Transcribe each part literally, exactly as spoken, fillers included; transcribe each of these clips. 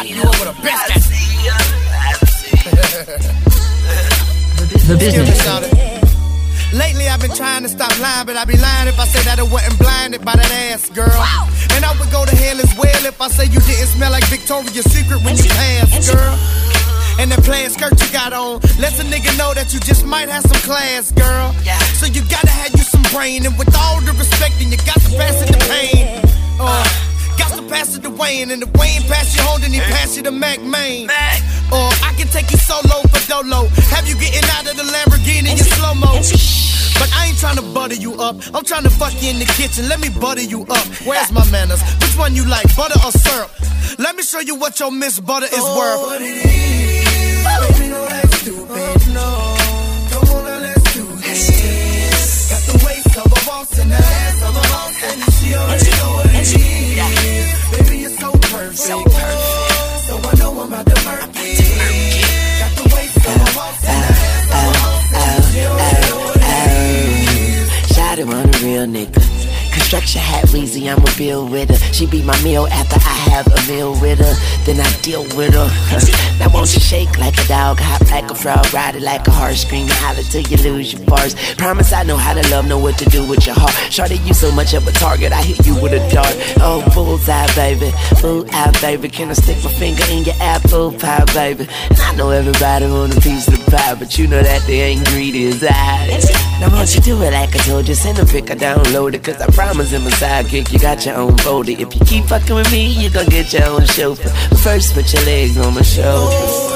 lock you up with a biscuit. The business. Lately I've been trying to stop lying, but I'd be lying if I say that I wasn't blinded by that ass, girl. And I would go to hell as well if I say you didn't smell like Victoria's Secret when you passed, girl. And that plaid skirt you got on lets a nigga know that you just might have some class, girl. So you gotta have you some brain, and with all the respect, then you got to pass it to Pain. Uh, got to pass it to Wayne, and if Wayne pass you home, then he pass you to Mac Main. Or I can take you solo for dolo, have you getting out of the Lamborghini in slow-mo. But I ain't trying to butter you up, I'm trying to fuck you in the kitchen, let me butter you up. Where's my manners? Which one you like, butter or syrup? Let me show you what your Miss Butter is oh, worth. What it is, baby, no, that's stupid, no. Come on now, let's do this. Got the waist of a boss and the ass of a boss, and she already know what it is. Baby, you're so perfect, so perfect. So I know I'm about to murk it. Got the waist of a boss and the ass of a boss, and she already know what it is. Shawty want a real nigga. Construction hat Weezy, I'ma build with her. She be my meal after I have a meal with her. Then I deal with her. Now won't you shake like a dog, hop like a frog, ride it like a horse, scream and holler till you lose your bars. Promise I know how to love, know what to do with your heart. Shorty, you so much of a target, I hit you with a dart. Oh, bullseye, baby, bullseye, baby. Can I stick my finger in your apple pie, baby? And I know everybody want a piece of the pie, but you know that they ain't greedy as I. Now won't you do it like I told you, send a pic, I download it, cause I promise in my sidekick, you got your own folder. If you keep fucking with me, you gon' get your own chauffeur. But first, put your legs on my shoulders. Oh,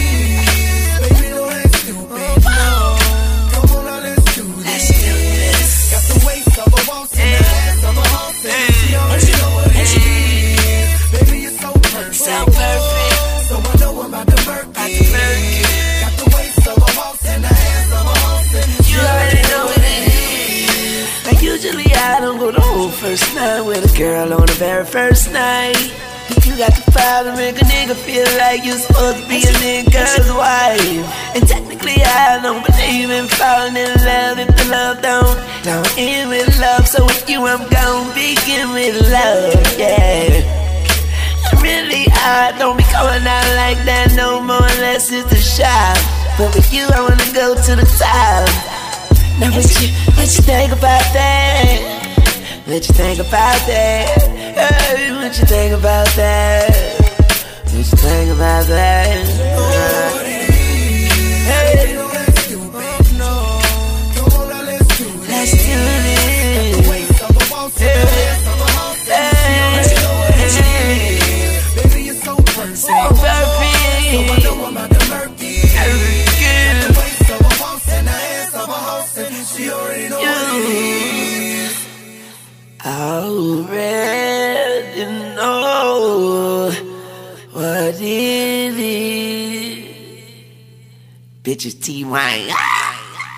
baby, no, that's stupid, no. Come on now, let's do this. Let's do this. Got the waist of a boss and the ass of a hoss, and she already know what it is. Baby, you're so perfect, so perfect. So I know I'm about to murk it. Got the waist of a boss and the ass of a hoss, and she already know what it is. Now usually I don't go the whole first night with a girl on the very first night. You got the fire to make a nigga feel like you supposed to be a nigga's wife. And technically I don't believe in falling in love if the love don't don't end with love. So with you I'm gon' begin with love, yeah. Really I don't be going out like that no more unless it's a shot. But with you I wanna go to the top. Now what you, what you think about that? What you think about that? Hey, what you think about that? What you think about that? Oh, hey, no, that's stupid, no. Come on now, let's do this. Let's do this. Got the waist of a boss and the ass of a hoss, and she already know what it is. Baby, you're so perfect, so perfect. So I know I'm about to murk it. Got the waist of a boss and the ass of a hoss, and she already know what it is. Already know what it is. Bitches T-Wine.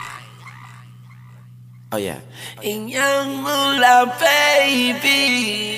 Oh yeah. And young moolah baby.